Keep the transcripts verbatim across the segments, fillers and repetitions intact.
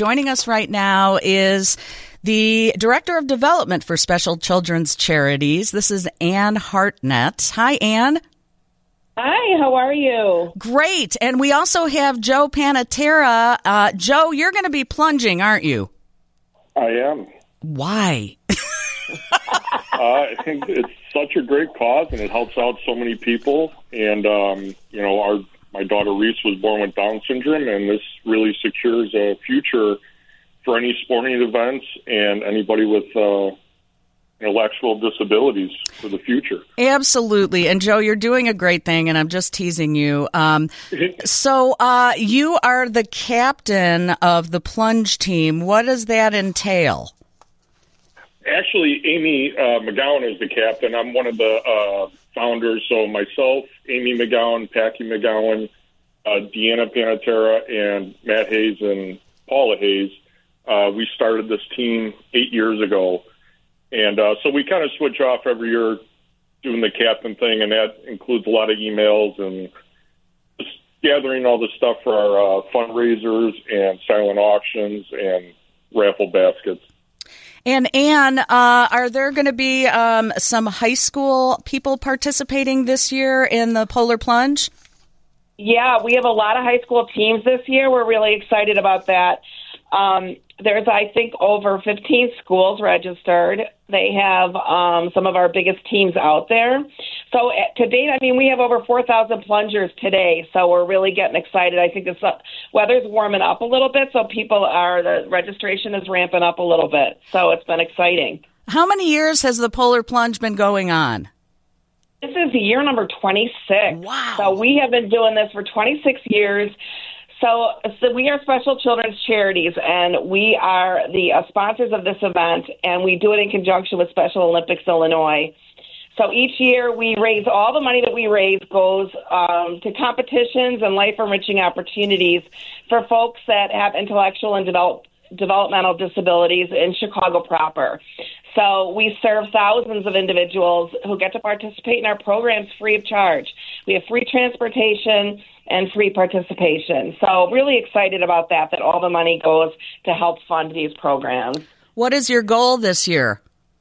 Joining us right now is the Director of Development for Special Children's Charities. This is Ann Hartnett. Hi, Ann. Hi, how are you? Great. And we also have Joe Panatera. Uh, Joe, you're going to be plunging, aren't you? I am. Why? uh, I think it's such a great cause, and it helps out so many people. And, um, you know, our my daughter Reese was born with Down syndrome, and this really secures a future for any sporting events and anybody with uh, intellectual disabilities for the future. Absolutely. And, Joe, you're doing a great thing, and I'm just teasing you. Um, so uh, you are the captain of the plunge team. What does that entail? Actually, Amy uh, McGowan is the captain. I'm one of the uh, founders. So myself, Amy McGowan, Packy McGowan, uh, Deanna Panatera, and Matt Hayes and Paula Hayes. Uh, we started this team eight years ago. And uh, so we kind of switch off every year doing the captain thing, and that includes a lot of emails and just gathering all the stuff for our uh, fundraisers and silent auctions and raffle baskets. And, Ann, uh, are there going to be um, some high school people participating this year in the Polar Plunge? Yeah, we have a lot of high school teams this year. We're really excited about that. Um, there's, I think, over fifteen schools registered. They have um, some of our biggest teams out there. So uh, to date, I mean, we have over four thousand plungers today. So we're really getting excited. I think the weather's warming up a little bit, so people are, the registration is ramping up a little bit. So it's been exciting. How many years has the Polar Plunge been going on? This is year number twenty-six. Wow. So we have been doing this for twenty-six years. So, so we are Special Children's Charities, and we are the uh, sponsors of this event, and we do it in conjunction with Special Olympics Illinois. So each year we raise, all the money that we raise goes um, to competitions and life-enriching opportunities for folks that have intellectual and develop, developmental disabilities in Chicago proper. So we serve thousands of individuals who get to participate in our programs free of charge. We have free transportation and free participation. So really excited about that, that all the money goes to help fund these programs. What is your goal this year?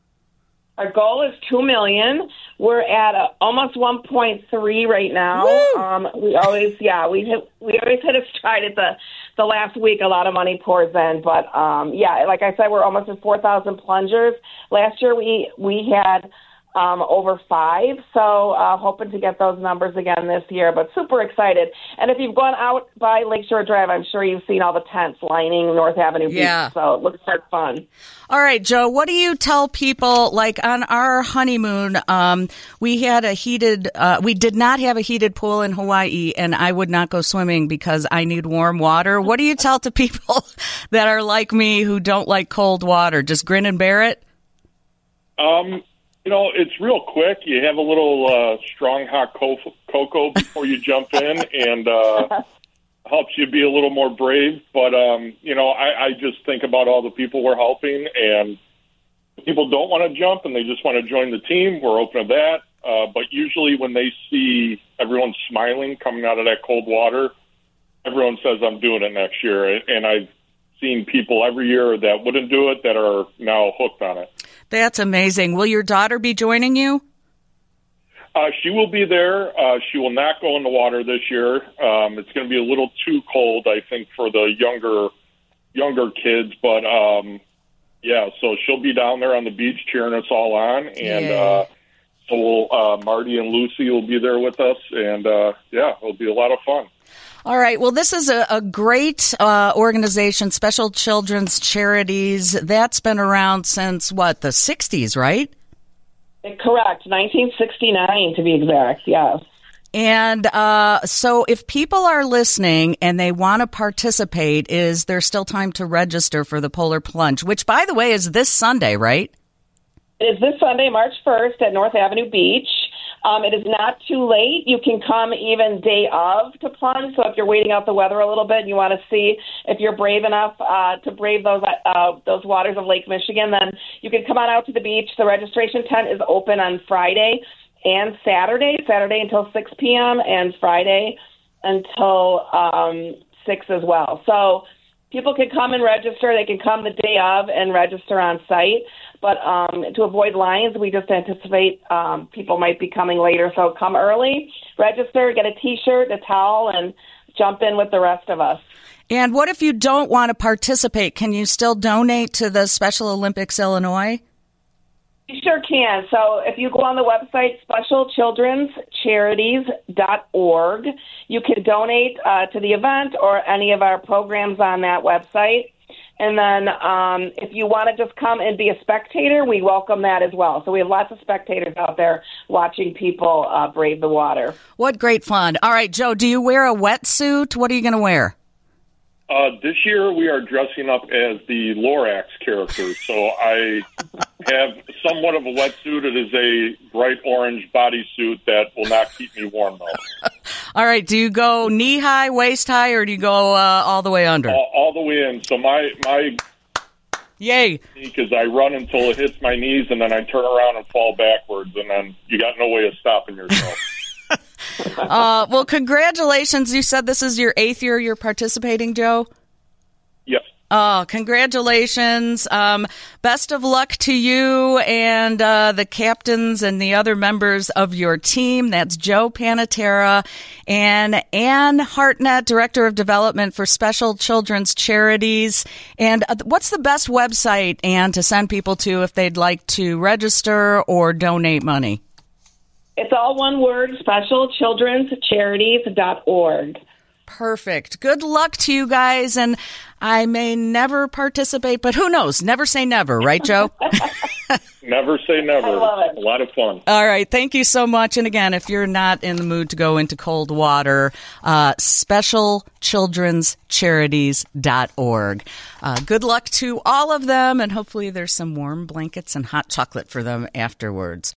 Our goal is two million dollars. We're at a, almost one point three right now. Um, we always, yeah, we hit, we always hit a stride at the, the last week. A lot of money pours in, but um, yeah, like I said, we're almost at four thousand plungers. Last year we we had um, over five, so uh, hoping to get those numbers again this year. But super excited. And if you've gone out by Lakeshore Drive, I'm sure you've seen all the tents lining North Avenue yeah. Beach. So it looks like fun. All right, Joe, what do you tell people, like on our honeymoon, um, we had a heated, uh, we did not have a heated pool in Hawaii, and I would not go swimming because I need warm water. What do you tell to people that are like me who don't like cold water? Just grin and bear it? Um, you know, it's real quick. You have a little uh, strong hot co- cocoa before you jump in, and uh helps you be a little more brave. But, um, you know, I, I just think about all the people we're helping, and people don't want to jump and they just want to join the team. We're open to that. Uh, but usually when they see everyone smiling coming out of that cold water, everyone says, I'm doing it next year. And I've seen people every year that wouldn't do it that are now hooked on it. That's amazing. Will your daughter be joining you? Uh, she will be there. Uh, she will not go in the water this year. Um, it's going to be a little too cold, I think, for the younger younger kids. But, um, yeah, so she'll be down there on the beach cheering us all on. And yeah. uh, so we'll, uh, Marty and Lucy will be there with us. And, uh, yeah, it'll be a lot of fun. All right. Well, this is a, a great uh, organization, Special Children's Charities. That's been around since, what, the sixties, right? Correct. nineteen sixty-nine, to be exact, yes. And uh, so if people are listening and they want to participate, is there still time to register for the Polar Plunge, which, by the way, is this Sunday, right? It is this Sunday, March first, at North Avenue Beach. Um, it is not too late. You can come even day of to plunge. So if you're waiting out the weather a little bit and you want to see if you're brave enough uh, to brave those uh, those waters of Lake Michigan, then you can come on out to the beach. The registration tent is open on Friday and Saturday, Saturday until six p.m. and Friday until um, six as well. So people can come and register. They can come the day of and register on site. But um, to avoid lines, we just anticipate um, people might be coming later. So come early, register, get a T-shirt, a towel, and jump in with the rest of us. And what if you don't want to participate? Can you still donate to the Special Olympics Illinois? You sure can. So if you go on the website, special children's charities dot org, you can donate uh, to the event or any of our programs on that website. And then um, if you want to just come and be a spectator, we welcome that as well. So we have lots of spectators out there watching people uh, brave the water. What great fun. All right, Joe, do you wear a wetsuit? What are you going to wear? Uh, this year we are dressing up as the Lorax character. So I have somewhat of a wetsuit. It is a bright orange bodysuit that will not keep me warm, though. All right. Do you go knee high, waist high, or do you go uh, all the way under? All, all the way in. So my my yay because I run until it hits my knees, and then I turn around and fall backwards, and then you got no way of stopping yourself. uh, well, congratulations. You said this is your eighth year you're participating, Joe? Yes. Oh, congratulations. Um, best of luck to you and uh, the captains and the other members of your team. That's Joe Panatera and Ann Hartnett, Director of Development for Special Children's Charities. And uh, what's the best website, Ann, to send people to if they'd like to register or donate money? It's all one word, special children's charities dot org. Perfect. Good luck to you guys. And I may never participate, but who knows? Never say never, right, Joe? Never say never. I love it. A lot of fun. All right. Thank you so much. And again, if you're not in the mood to go into cold water, uh, special children's charities dot org. Uh, good luck to all of them. And hopefully there's some warm blankets and hot chocolate for them afterwards.